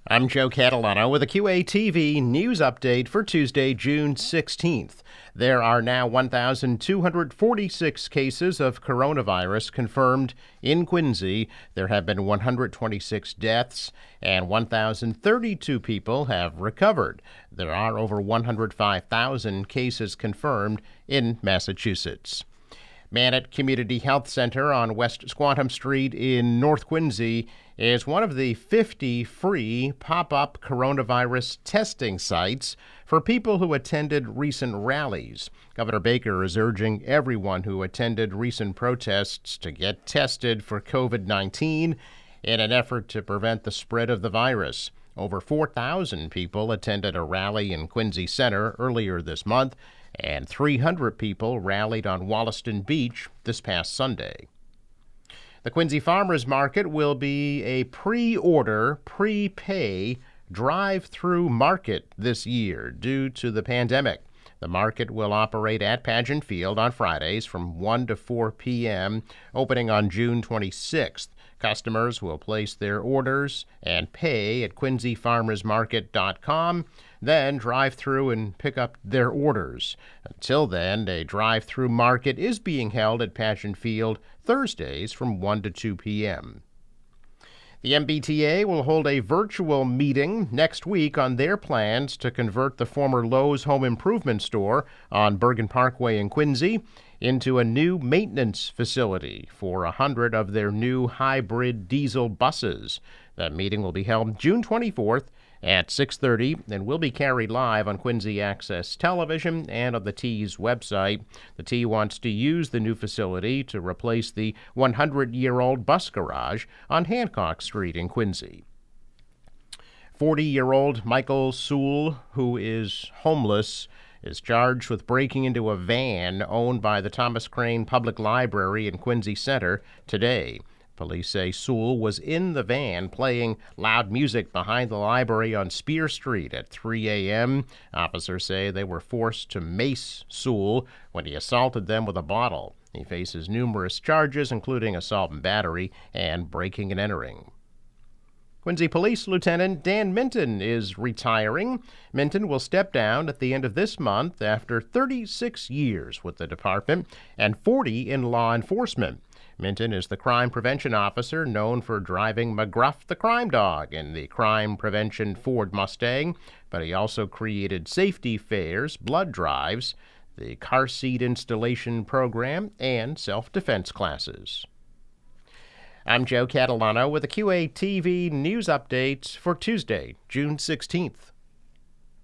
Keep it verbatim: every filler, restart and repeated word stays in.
I'm Joe Catalano with a Q A T V news update for Tuesday, June sixteenth. There are now one thousand two hundred forty-six cases of coronavirus confirmed in Quincy. There have been one hundred twenty-six deaths and one thousand thirty-two people have recovered. There are over one hundred five thousand cases confirmed in Massachusetts. Mannett Community Health Center on West Squantum Street in North Quincy is one of the fifty free pop-up coronavirus testing sites for people who attended recent rallies. Governor Baker is urging everyone who attended recent protests to get tested for covid nineteen in an effort to prevent the spread of the virus. Over four thousand people attended a rally in Quincy Center earlier this month, and three hundred people rallied on Wollaston Beach this past Sunday. The Quincy Farmers Market will be a pre-order, pre-pay drive-through market this year due to the pandemic. The market will operate at Pageant Field on Fridays from one to four p.m., opening on June twenty-sixth. Customers will place their orders and pay at quincy farmers market dot com, then drive through and pick up their orders. Until then, a drive-through market is being held at Pageant Field Thursdays from one to two p.m. The M B T A will hold a virtual meeting next week on their plans to convert the former Lowe's Home Improvement Store on Bergen Parkway in Quincy into a new maintenance facility for a hundred of their new hybrid diesel buses. That meeting will be held June twenty-fourth at six thirty and will be carried live on Quincy Access Television and on the T's website. The T wants to use the new facility to replace the one hundred year old bus garage on Hancock Street in Quincy. forty year old Michael Sewell, who is homeless, is charged with breaking into a van owned by the Thomas Crane Public Library in Quincy Center today. Police say Sewell was in the van playing loud music behind the library on Spear Street at three a.m. Officers say they were forced to mace Sewell when he assaulted them with a bottle. He faces numerous charges, including assault and battery and breaking and entering. Quincy Police Lieutenant Dan Minton is retiring. Minton will step down at the end of this month after thirty-six years with the department and forty in law enforcement. Minton is the crime prevention officer known for driving McGruff the Crime Dog in the crime prevention Ford Mustang, but he also created safety fairs, blood drives, the car seat installation program, and self-defense classes. I'm Joe Catalano with a Q A T V news update for Tuesday, June sixteenth.